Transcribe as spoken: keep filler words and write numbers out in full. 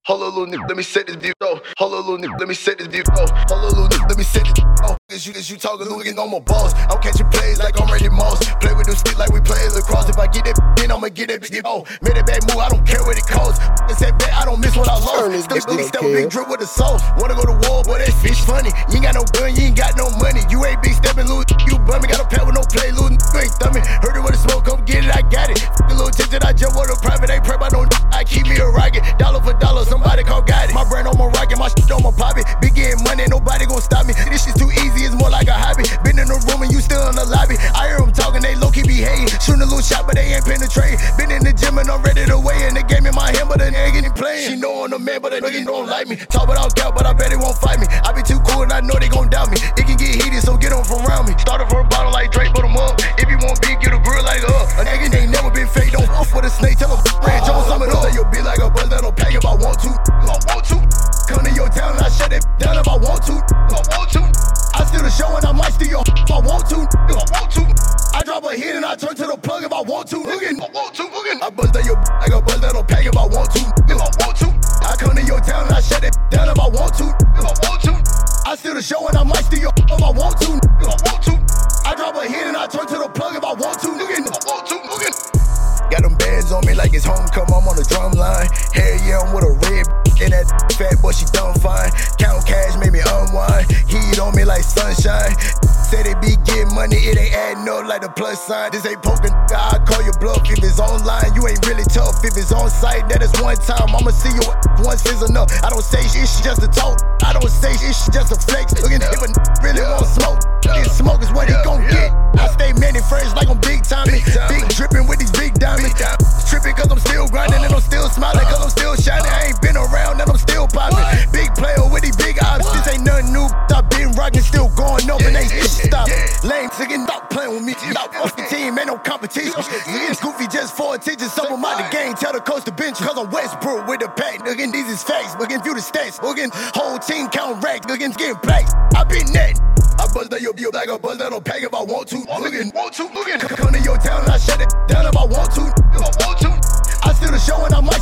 Hold on, little nigga, let me set this view. Oh, hold on, little nigga, let me set this view. Oh, hold on, little nigga, let me set this view. Oh, cause you, cause you talking, looking on my balls. I'm catching plays like I'm Randy Moss. Play with them stick like we play lacrosse. If I get that then I'ma get that bitch. Oh, made that bad move, I don't care what it costs. I said bet, I don't miss what I lost. Still, still, still big drip with the sauce. Wanna go to war, boy, that fish funny. You ain't got no gun, you ain't got no money. You ain't big stepping, little you bummy. Got a pet with no play, little you ain't thumbing. Heard it with the smoke, come get it, I got it. The little tip that I jump with a private, ain't prep, I don't I keep me a rocket. Dollar for dollar, somebody call got it. My brand on my rocket, my shit on my poppy. Big getting money, nobody gon' stop me. This shit's too easy, it's more like a hobby. Been in the room and you still in the lobby. I hear them talking, they low-key be hating. Shooting a little shot, but they ain't penetrating. Been in the gym and I'm ready to weigh in. The game in my hand, but the nigga ain't playing. She know I'm the man, but the nigga don't like me. Talk without doubt, but I bet they won't fight me. I be too cool and I know they gon' doubt me. It can get heated, so get on from around me. Started for a bottle like Drake, put 'em up. If you want beef, get a grill like uh. A nigga ain't never been fake, don't fuck with a snake. Tell him red Jones, sum it up. Say you'll be like a buzz that'll pack if I want to. If I want to. Come to your town and I shut it down if I want to. If I want to. I steal the show and I might steal your if I want to. If I want to. I drop a hit and I turn to the plug if I want to. Again, if I want to. Again. I buzz down your like a buzz that'll pack if I want to. If I want to. I come to your town and I shut it down if I want to. If I want to. I steal the show and I might steal your if I want to. If I want to. I drop a hit and I turn to the plug if I want to. Again, if I want to. Again. Got them bands on me like it's homecoming, I'm on the drum line. Hell yeah, I'm with a red and that fat boy, she done fine. Count cash made me unwind. Heat on me like sunshine. Said it be getting money, it ain't adding up like the plus sign. This ain't poking, I call your bluff. If it's online, you ain't really tough. If it's on site, that is one time. I'ma see you once is enough. I don't say shit, it's just a talk. I don't say shit, it's just a flex. Looking if a really want smoke, this smoke is what he gon' get. I stay many friends like I'm big time. Big dripping with these big diamonds. Tripping cause I'm still grinding and I'm still smiling cause I'm still shining. I ain't been around and I'm still popping. Big player with these big ops. This ain't nothing new. I've been rocking, still going up and ain't stop. Lame, nigga, stop playing with me. Stop off the team, ain't no competition. Nigga, goofy just for attention. Some of my the game, tell the coach to bench. Cause I'm Westbrook with the pack. Nigga, these is facts. Nigga, view the stats. Nigga, whole team count racks. Nigga, getting plaques. I been that. I buzz that your bill like a buzz that'll pack if I want to. Lookin', want to, lookin'. Come to your town and I shut it down if I want to. If I want to. I steal the show and I might